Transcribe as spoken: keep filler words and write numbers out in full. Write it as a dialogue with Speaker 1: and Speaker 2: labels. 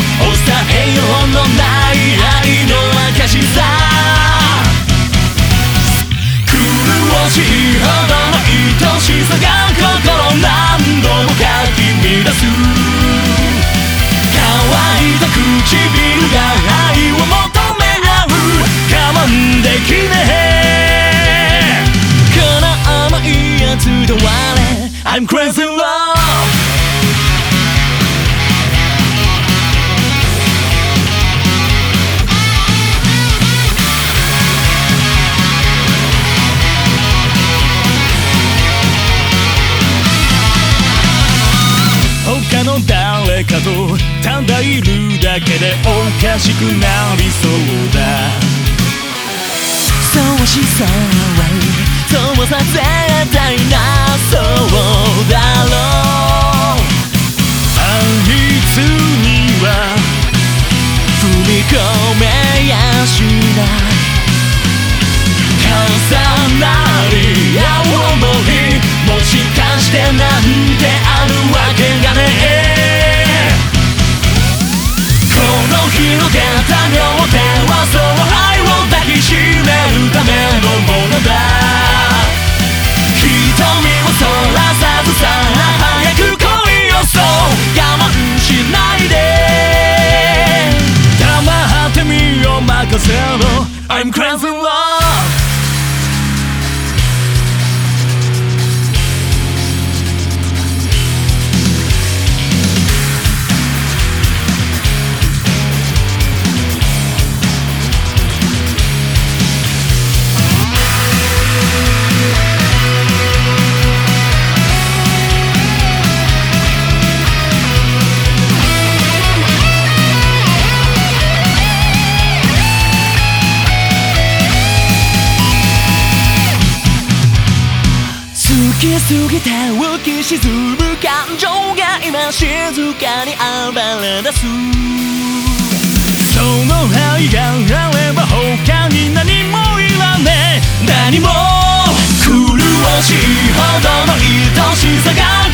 Speaker 1: 抑えようのない愛の証さ。苦しいほどの愛しさが心何度もかき乱す。乾いた唇が愛を求め合う。我慢できねえこの甘いやつで終われ。 I'm crazy in love。他の誰かとただいるだけでおかしくなりそうだ。そうしそうそうさ絶対なそうだろう。あいつには踏み込めやしない。重なり合う想いもしかしてなんてあるわけがねえ。この広げた両手はそう愛を抱きしめるためのものだ。瞳をそらさずさあ早く恋をそう我慢しないで。黙って身を任せろ I'm crazy in love。好きすぎて浮き沈む感情が今静かに暴れ出す。その愛があれば他に何もいらねえ。何も苦しいほどの愛しさが